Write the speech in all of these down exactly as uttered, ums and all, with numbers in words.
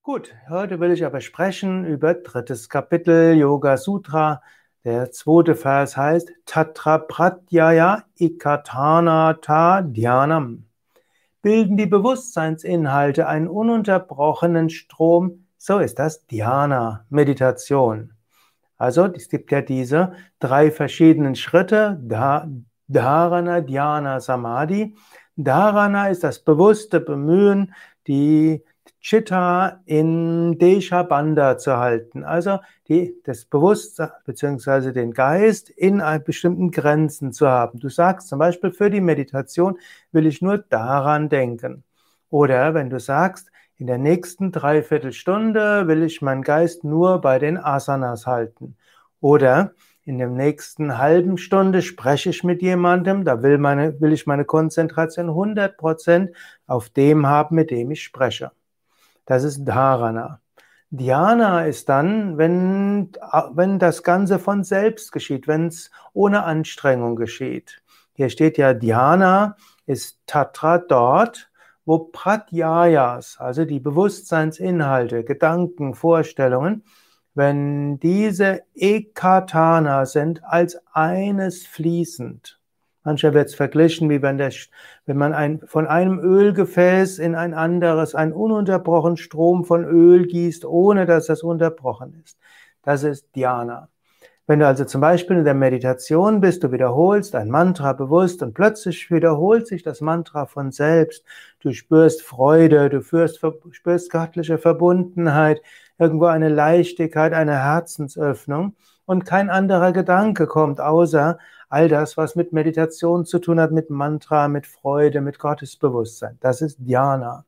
Gut, heute will ich aber sprechen über drittes Kapitel Yoga Sutra. Der zweite Vers heißt Tatra Pratyaya Ikatanata Dhyanam. Bilden die Bewusstseinsinhalte einen ununterbrochenen Strom, so ist das Dhyana, Meditation. Also es gibt ja diese drei verschiedenen Schritte, Dha- Dharana, Dhyana, Samadhi. Dharana ist das bewusste Bemühen, die Chitta in Desha Bandha zu halten, also die, das Bewusstsein bzw. den Geist in ein- bestimmten Grenzen zu haben. Du sagst zum Beispiel, für die Meditation will ich nur daran denken. Oder wenn du sagst, in der nächsten Dreiviertelstunde will ich meinen Geist nur bei den Asanas halten. Oder in der nächsten halben Stunde spreche ich mit jemandem, da will meine, will ich meine Konzentration hundert Prozent auf dem haben, mit dem ich spreche. Das ist Dharana. Dhyana ist dann, wenn, wenn das Ganze von selbst geschieht, wenn es ohne Anstrengung geschieht. Hier steht ja, Dhyana ist Tatra dort, wo Pratyayas, also die Bewusstseinsinhalte, Gedanken, Vorstellungen, wenn diese Ekatana sind, als eines fließend. Mancher wird es verglichen, wie wenn, der, wenn man ein, von einem Ölgefäß in ein anderes einen ununterbrochenen Strom von Öl gießt, ohne dass das unterbrochen ist. Das ist Dhyana. Wenn du also zum Beispiel in der Meditation bist, du wiederholst ein Mantra bewusst und plötzlich wiederholt sich das Mantra von selbst. Du spürst Freude, du spürst, spürst göttliche Verbundenheit, irgendwo eine Leichtigkeit, eine Herzensöffnung und kein anderer Gedanke kommt, außer all das, was mit Meditation zu tun hat, mit Mantra, mit Freude, mit Gottesbewusstsein. Das ist Dhyana.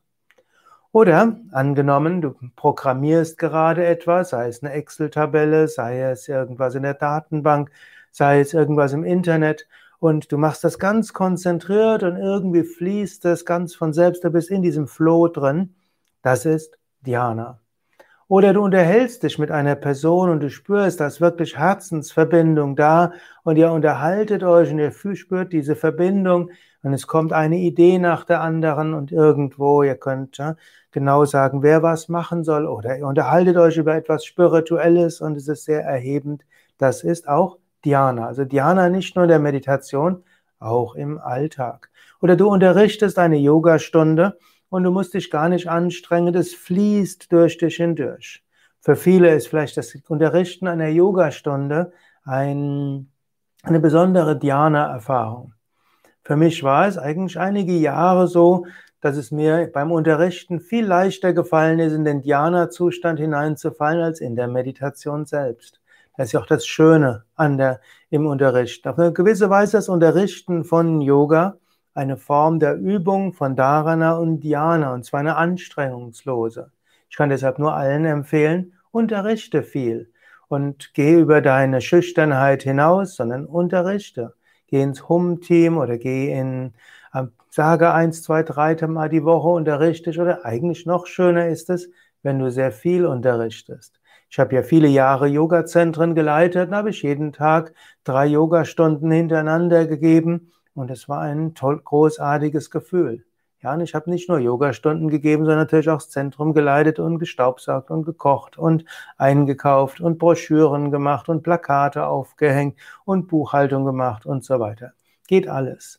Oder angenommen, du programmierst gerade etwas, sei es eine Excel-Tabelle, sei es irgendwas in der Datenbank, sei es irgendwas im Internet, und du machst das ganz konzentriert und irgendwie fließt es ganz von selbst, du bist in diesem Flow drin. Das ist Dhyana. Oder du unterhältst dich mit einer Person und du spürst, da ist wirklich Herzensverbindung da und ihr unterhaltet euch und ihr fühlt- spürt diese Verbindung und es kommt eine Idee nach der anderen und irgendwo, ihr könnt ja, genau sagen, wer was machen soll, oder ihr unterhaltet euch über etwas Spirituelles und es ist sehr erhebend. Das ist auch Dhyana. Also Dhyana nicht nur in der Meditation, auch im Alltag. Oder du unterrichtest eine Yogastunde und du musst dich gar nicht anstrengen, es fließt durch dich hindurch. Für viele ist vielleicht das Unterrichten einer Yogastunde ein, eine besondere Dhyana-Erfahrung. Für mich war es eigentlich einige Jahre so, dass es mir beim Unterrichten viel leichter gefallen ist, in den Dhyana-Zustand hineinzufallen, als in der Meditation selbst. Das ist ja auch das Schöne an der, im Unterricht. Auf eine gewisse Weise das Unterrichten von Yoga eine Form der Übung von Dharana und Dhyana, und zwar eine anstrengungslose. Ich kann deshalb nur allen empfehlen, unterrichte viel und geh über deine Schüchternheit hinaus, sondern unterrichte. Geh ins Hum-Team oder geh in, äh, sage eins, zwei, drei Mal die Woche unterrichte ich, oder eigentlich noch schöner ist es, wenn du sehr viel unterrichtest. Ich habe ja viele Jahre Yoga-Zentren geleitet, da habe ich jeden Tag drei Yogastunden hintereinander gegeben und es war ein toll, großartiges Gefühl. Ja, und ich habe nicht nur Yogastunden gegeben, sondern natürlich auch das Zentrum geleitet und gestaubsaugt und gekocht und eingekauft und Broschüren gemacht und Plakate aufgehängt und Buchhaltung gemacht und so weiter. Geht alles.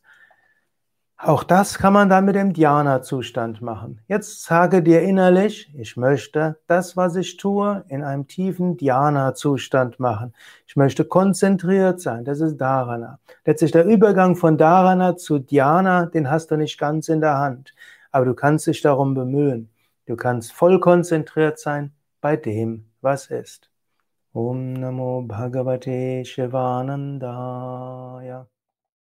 Auch das kann man dann mit dem Dhyana-Zustand machen. Jetzt sage dir innerlich, ich möchte das, was ich tue, in einem tiefen Dhyana-Zustand machen. Ich möchte konzentriert sein, das ist Dharana. Letztlich der Übergang von Dharana zu Dhyana, den hast du nicht ganz in der Hand. Aber du kannst dich darum bemühen. Du kannst voll konzentriert sein bei dem, was ist. Om Namo Bhagavate Shivanandaya.